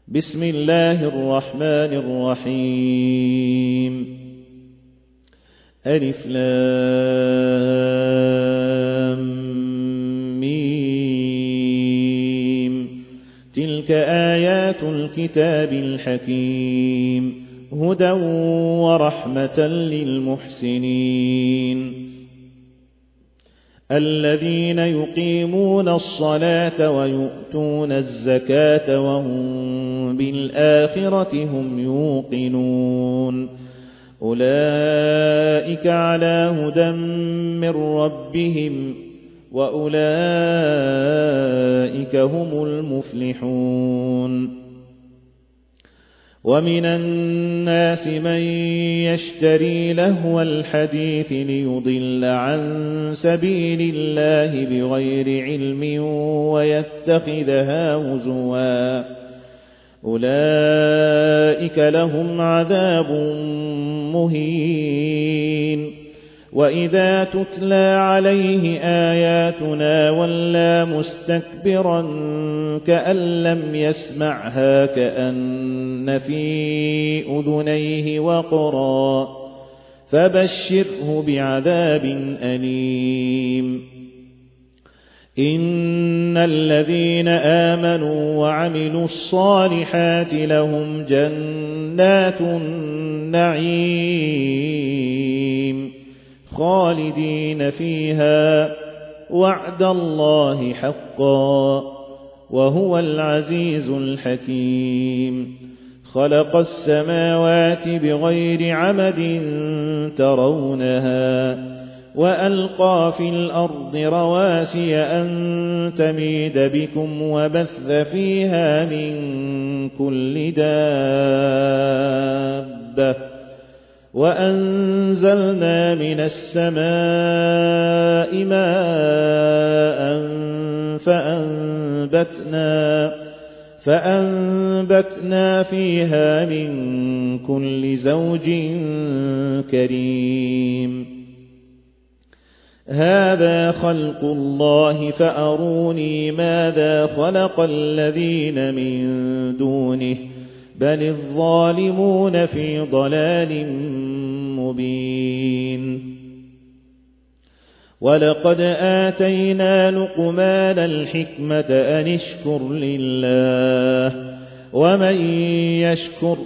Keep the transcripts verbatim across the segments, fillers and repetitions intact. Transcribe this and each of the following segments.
بسم الله الرحمن الرحيم. ألف لام ميم. تلك آيات الكتاب الحكيم، هدى ورحمة للمحسنين الذين يقيمون الصلاة ويؤتون الزكاة وهم بالآخرة هم يوقنون. أولئك على هدى من ربهم وأولئك هم المفلحون. ومن الناس من يشتري لهو الحديث ليضل عن سبيل الله بغير علم ويتخذها هزوا، أولئك لهم عذاب مهين. وإذا تتلى عليه آياتنا ولى مستكبرا كأن لم يسمعها كأن في أذنيه وقرا، فبشره بعذاب أليم. إن الذين آمنوا وعملوا الصالحات لهم جنات النعيم خالدين فيها، وعد الله حقا، وهو العزيز الحكيم. خلق السماوات بغير عمد ترونها، وألقى في الأرض رواسي أن تميد بكم وبث فيها من كل دابة، وأنزلنا من السماء ماء فأنبتنا, فأنبتنا فيها من كل زوج كريم. هذا خلق الله فأروني ماذا خلق الذين من دونه، بل الظالمون في ضلال مبين. ولقد آتينا لقمان الحكمة أن اشكر لله، ومن يشكر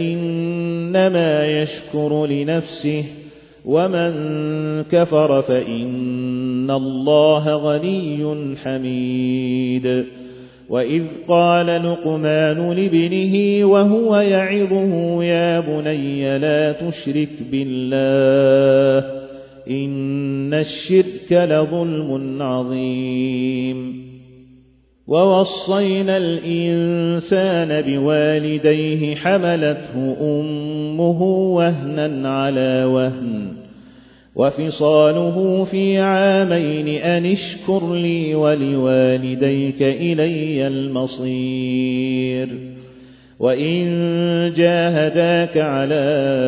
فإنما يشكر لنفسه، ومن كفر فإن الله غني حميد. وإذ قال لقمان لابنه وهو يعظه يا بني لا تشرك بالله إن الشرك لظلم عظيم. ووصينا الإنسان بوالديه حملته أمه وهنا على وهن وفصاله في عامين أن اشكر لي ولوالديك إلي المصير. وإن جاهداك على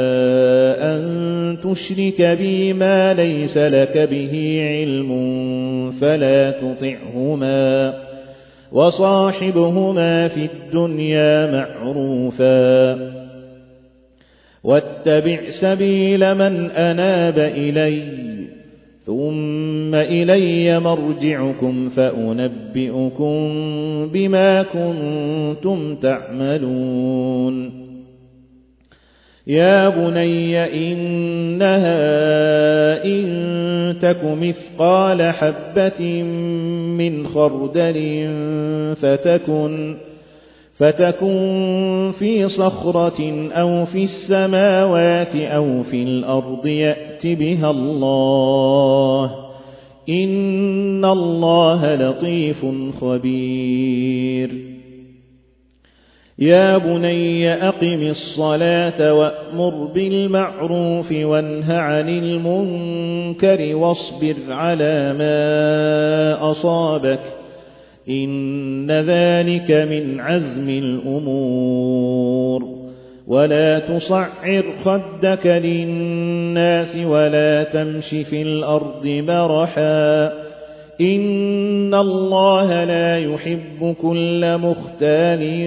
أن تشرك بي ما ليس لك به علم فلا تطعهما، وصاحبهما في الدنيا معروفا، واتبع سبيل من أناب إلي، ثم إلي مرجعكم فأنبئكم بما كنتم تعملون. يا بني إنها إن تك مثقال حبة من خردل فتكن فتكن في صخرة أو في السماوات أو في الأرض يأت بها الله، إن الله لطيف خبير. يا بني أقم الصلاة وأمر بالمعروف وانه عن المنكر واصبر على ما أصابك، إن ذلك من عزم الأمور. ولا تصعر خدك للناس ولا تمش في الأرض مرحا، إن الله لا يحب كل مختال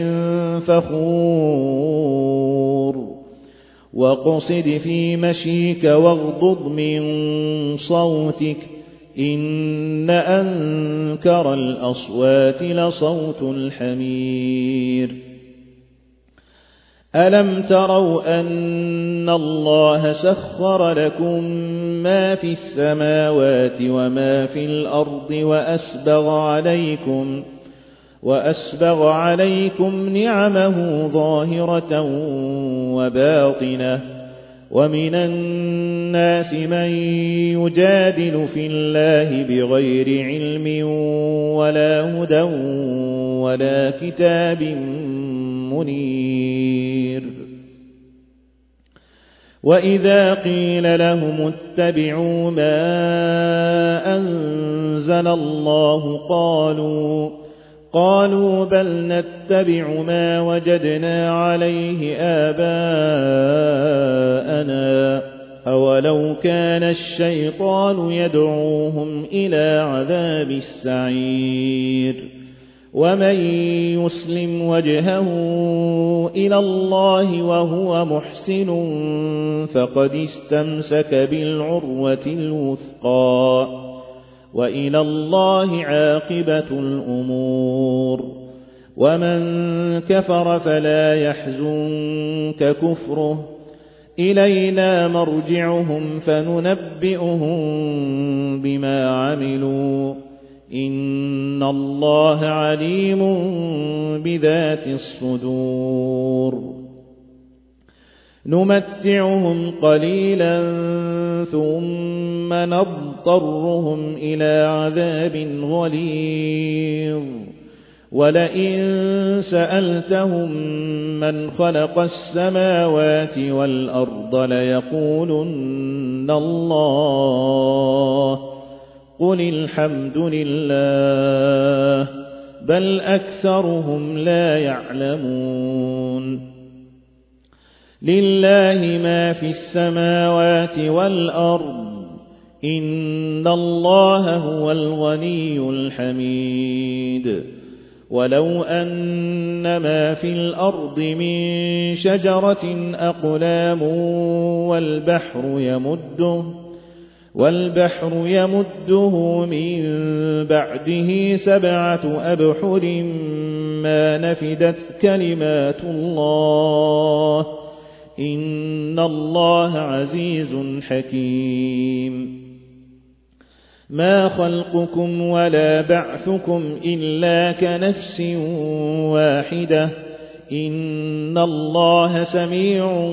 فخور واقصد في مشيك واغضض من صوتك إن أنكر الأصوات لصوت الحمير ألم تروا أن الله سخر لكم ما في السماوات وما في الأرض وأسبغ عليكم وأسبغ عليكم نعمه ظاهرة وباطنة ومن الناس من يجادل في الله بغير علم ولا هدى ولا كتاب منير وإذا قيل لهم اتبعوا ما أنزل الله قالوا قالوا بل نتبع ما وجدنا عليه آباءنا أولو كان الشيطان يدعوهم إلى عذاب السعير ومن يسلم وجهه إلى الله وهو محسن فقد استمسك بالعروة الوثقى وإلى الله عاقبة الأمور ومن كفر فلا يحزنك كفره إلينا مرجعهم فننبئهم بما عملوا إن الله عليم بذات الصدور نمتعهم قليلا ثم نضطرهم إلى عذاب غليظ ولئن سألتهم من خلق السماوات والأرض ليقولن الله قل الحمد لله بل أكثرهم لا يعلمون لله ما في السماوات والأرض إن الله هو الغني الحميد ولو أن ما في الأرض من شجرة أقلام والبحر يمده والبحر يمده من بعده سبعة أبحر ما نفدت كلمات الله إن الله عزيز حكيم ما خلقكم ولا بعثكم إلا كنفس واحدة إن الله سميع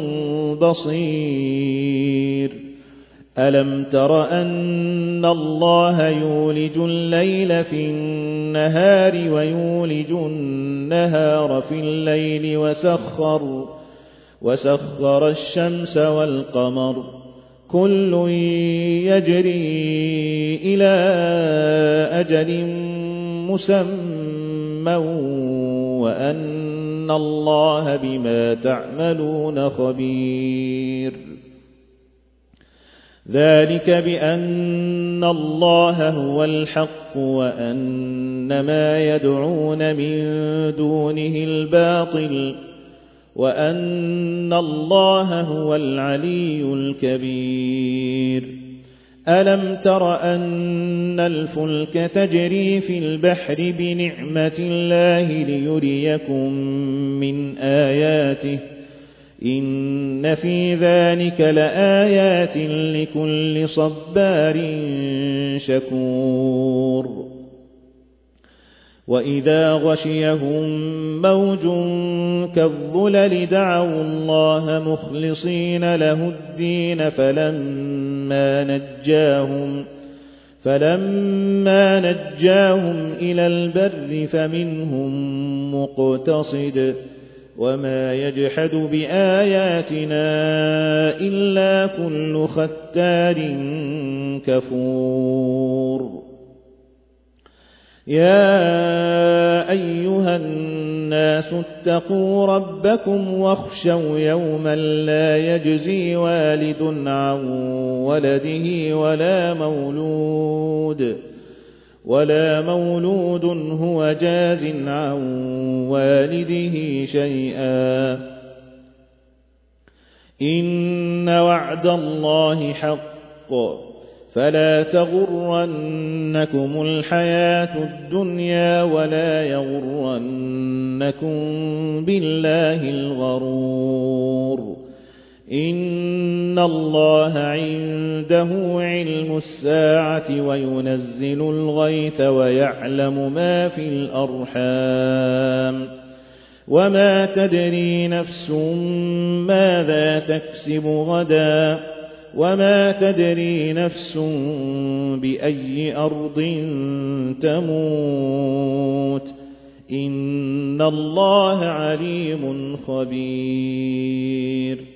بصير ألم تر أن الله يولج الليل في النهار ويولج النهار في الليل وسخر وسخر الشمس والقمر كل يجري إلى أجل مسمى وأن الله بما تعملون خبير ذلك بأن الله هو الحق وأن ما يدعون من دونه الباطل وأن الله هو العلي الكبير ألم تر أن الفلك تجري في البحر بنعمة الله ليريكم من آياته إن في ذلك لآيات لكل صبار شكور وإذا غشيهم موج كالظلل دعوا الله مخلصين له الدين فلما نجاهم فلما نجاهم إلى البر فمنهم مقتصد وما يجحد بآياتنا إلا كل ختار كفور يا أيها الناس اتقوا ربكم واخشوا يوما لا يجزي والد عن ولده ولا مولود ولا مولود هو جاز عن والده شيئا إن وعد الله حق فلا تغرنكم الحياة الدنيا ولا يغرنكم بالله الغرور إن الله عنده علم الساعة وينزل الغيث ويعلم ما في الأرحام وما تدري نفس ماذا تكسب غدا وما تدري نفس بأي أرض تموت إن الله عليم خبير